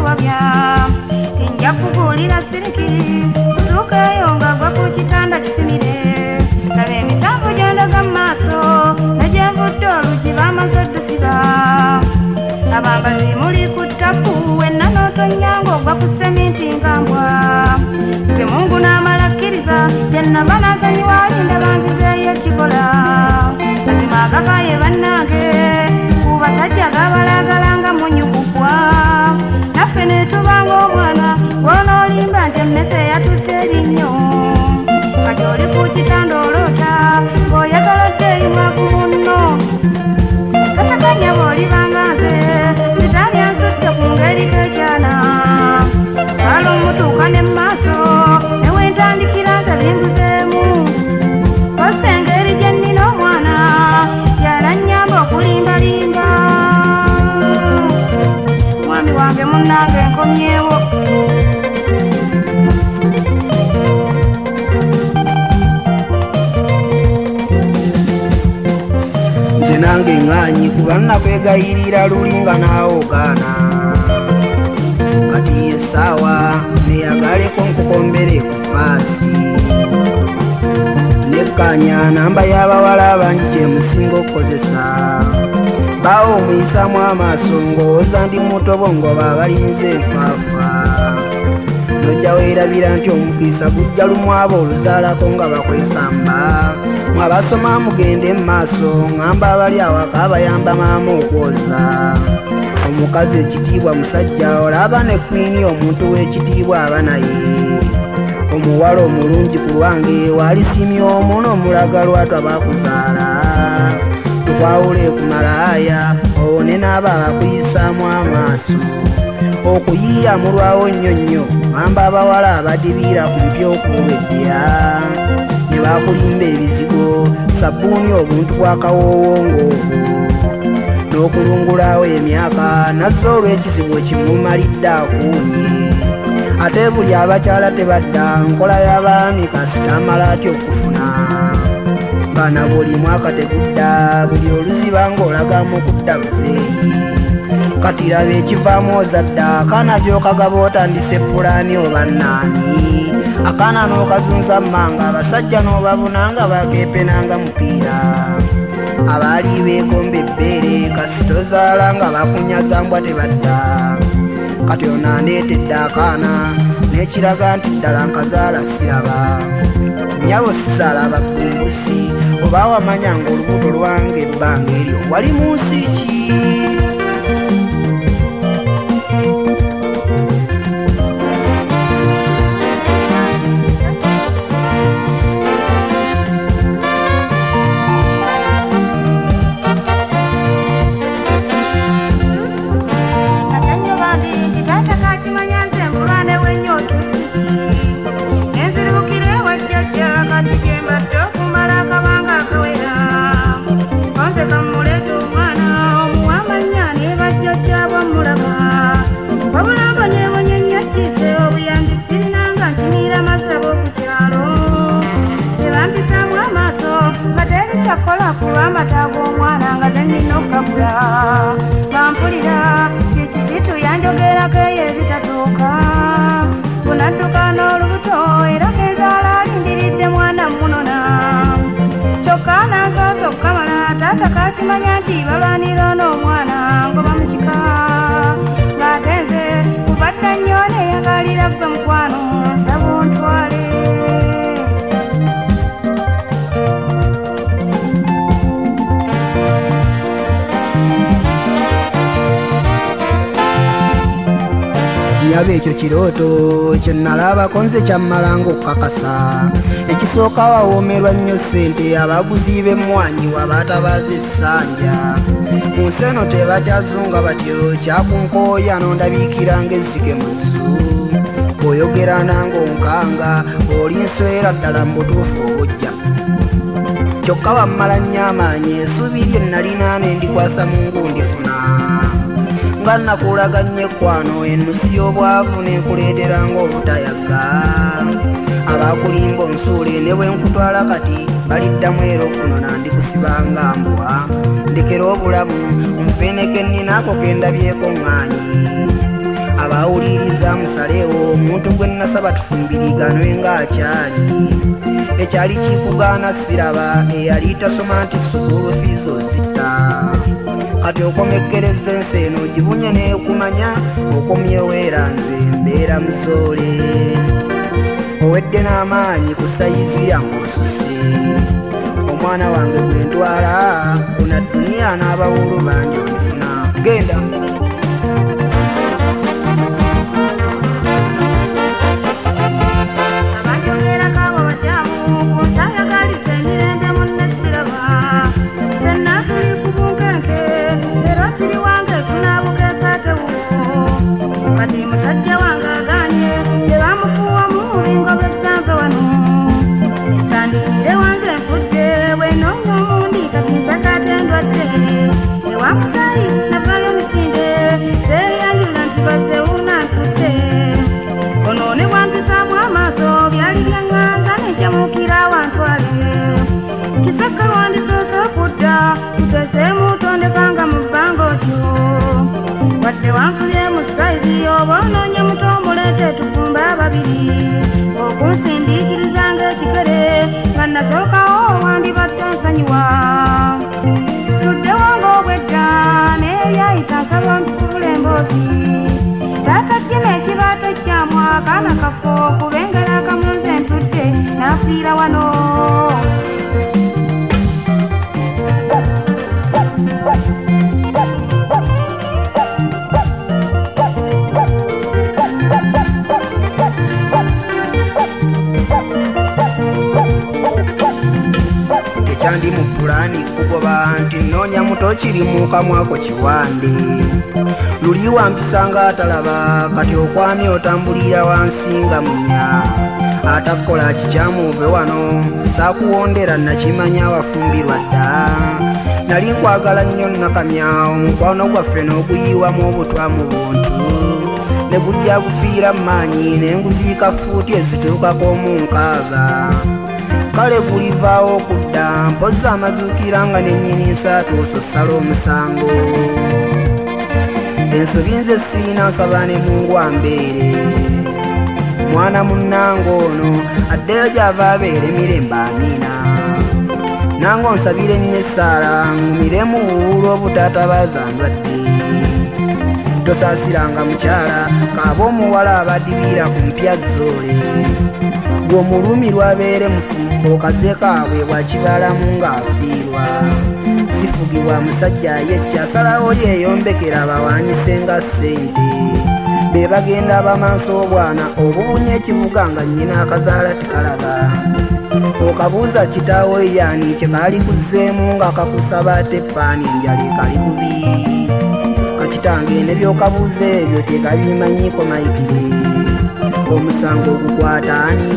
wabya tinja kugulira siriki kutuukayo nga gwa ku kitanda kisimire laba emisanvu gyandaga mu maaso nagyenvudde olugi bamaze oddusiba abambazi muli ku ttapu wenna n'otonyanga ogwa ku seminti ngambwa nze Mungu n'amala akkiriza byennaba nazanyiwa alinda banzizeeyo ekikola mazima agakaye bannange ku basajja gabalagalanga munyugugwa naffe ne tubanga omwana gw'onoolimba nti emmese yatutte erinnyo kati oli ku kitanda oloota ng'oyagala ddeeyi mwavu munno tasakanya bw'olibanga nze sitaani ansudde ku ngeri k'ekyana kala omutuuka ne maaso ne wentandikira nze binguzeemu kosa engeri gye nnina omwana yalannyamba okulimbalimba mwami wange munnange nkomyewo nze nange ŋŋaanyi kuba nnakwegayirira lulinga naawe ogaana kati essaawa neyagaleko nkukombere ku paasi nekkanya namba y'abawala abangi kyemusinga okukozesa bawo omuyisaamu amaaso ng'owooza ndi mutobo ngoba abalinze enfaafa nojja weerabira nti omukisa gujja lumwabo oluzaalako nga bakwesamba mwabasoma mugende mu maaso ŋŋamba abali awaka abayamba maama okwoza omukazi ekitiibwa musajja olaba ne kwini omuntu w'ekitiibwa aba naye omuwala omulungi ku lwange walisimye omuno omulaga lwatwa bakuzaala tukwawule ku malaaya owone n'aba abakuyisaamu amaaso okuyiiya mulwawo nnyo nnyo ŋŋamba abawala abadibiira ku mpya okuwedya ne bakulimba ebizigo sabbuuni obuntu bwakawoowo ng'obwo n'okulungulawo emyaka nazze olw'ekizibu ekimumalidde akuumye ate buli abakyala tebadda nkola y'abaami kasita amala atya okufuna baana buli mwaka tegudda buli oluziba ng'olaga mu kudda buzeeyi kati laba ekivaamu ozadda akaana gy'okagaba otandise pulaani oba nnaani akaana n'okazunza mmanga abasajja n'obabuna nga bakeepenanga mupiira abaali beekomba ebbeere kasitozaala nga bakunyaza mbwa tebadda kati ono andeetedde akaana n'ekiraga nti ddala nkazaala siraba nyabo sisaalaba bbumbusi oba wamanya ng'olubuto lwange ebbanga eryo wali mu nsi ki takola kubamba tago omwana nga zenina okukagula bampulira kikisitu yanjogerako eyo ebitatuuka bunadduka n'olubuto era kenzaala alindiridde mwana munona kyokka nansoosa okukamala taata kakimanya nti balwanira n'omwana ngoba mu kika ng'ate nze kubadda nnyo neyagalira gwe mukwano nsaba ontwale nyaba ekyo kirooto kye nalabako nze kyammalanga okukakasa ekisooka wawoomerwa nnyo ssente abaguzi b'emmwanyi wabaatabaza essanja mu nsi eno tebakyazunga batyo kyakunkooya nondabiikiranga ezzike mu zzu bw'oyogera nange onkanga oli nswera ddala mu butuufu obujja kyokka wammala nnyo amaanyi essuubi lye nalina nendikwasa mu ngundifuna nga nakulaganye ekwano ennusi y'obwavu nenkuleetera ng'obutayaga abakulimba onsuule ne bwe nkutwala kati baliddamu era okunona ndikusibanga mbwa ndekera obulamu nfeneke nninaako kendabyeko ŋŋaanyi abawuliriza musalewo omuntu gwe nasaba tufumbiriganwe ng'akyali ekyali kikugaana siraba eyali tasoma nti sukulu fiizo zitta kati okomekkereza ensi eno gibunye neekumanya okomyewo era nze mbeera musoole owedde n'amaanyi ku sayizi yange osuse omwana wange gwe ntwala kuna duniya n'abawulu bangi onifuna genda wadde wanfulye mu saizi oba onoonya muto omulete tufumba ababiri okunsindiikiriza ng'ekikere nga nasookawo wandibadde nsonyiwa tuddewo ng'obwedda neeyayita nsaba ntusubula emboozi taata jjima ekibaata ekyamu akaana kafo kuba engalo akamunze ntudde n'afiira wano ekyandi mu pulaani kugoba nti noonya muto kiri mu kamwako kiwande luli wampisa ng'atalaba kati okwamya otambulira wansi nga munya atakukola kikyamuve wano saakuwondera nakimanya wafumbirwa dda nali nkwagala nnyo nakamya omukwano gwaffe n'oguyiwamu obutwa mu buntu ne gujja gufiira mu maanyi n'enguziika fuuti ezituukako mu nkaaga kale gulivaawo okudda mpozi amazuukira nga nennyini nsaatuuso sala omusango ensobi nze siina nsaba ne mungu ambeere mwana munnange ono addeyo gy'ava abeere mirembe amiina nange onsabire nnyo essaala ngumiremu buwuula obutaatabaza ndwadde tosaasiranga mukyala kaaba omuwala abadibira ku mpya zoole gw'omulumirwa abeere mufumbo kaze kaabwe bwakibalamu ng'afiirwa sifugibwa musajja yejja asalawo yeeyombekera bawaanyise nga ssente be bagenda bamaaso obwana obubunya ekivuga nga nnyina akazaala tekalaba okabuuza kitaawo eyaani kyekaali kuzzeemu nga kakusaba teppaani enjala ekali bubi kakitange ne byokabuuza ebyo tekabimanyiko mayitire omusango ogukwataani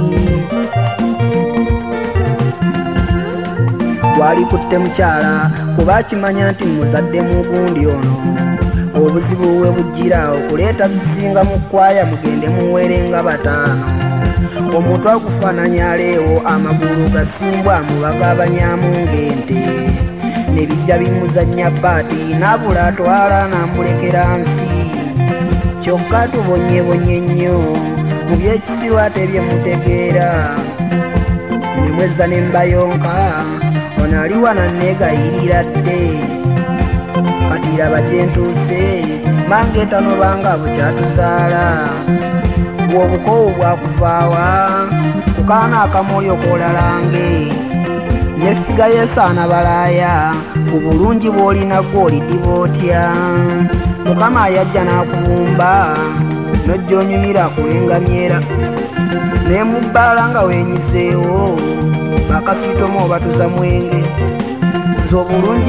gwali kutte mukyala kuba akimanya nti muzadde mu gundi ono obuzibu we bujjira okuleeta zisinga mu kkwaya mugende muweerenga bataano omutwe agufaananya aleewo amagulu gasimbwa mubagabanyamu ng'ente ne bijja bimuzannya baati n'abula atwala n'amulekera nsi kyokka tubonyebonye nnyo mu byekisiru ate byemutegeera nemwezza ne mbayonka ono ali wana neegayirira dde kati raba gye ntuuse mange etano banga bukyatuzaala bw'obukowu bwakuvaawa ku kaana akamulyo koolalange n'effiga y'esaana balaaya ku bulungi bw'olinagwo olidiba otya mukama yajja n'akubumba nojja onyumira kulengamyera ne mu bbaala nga weenyiseewo bakasiitomu obatuza mwenge nze obulungi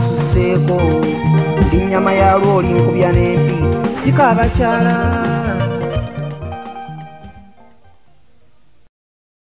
bw'obunsusseeko ndi nnyama yalwo olinkubya n'empi sika abakyala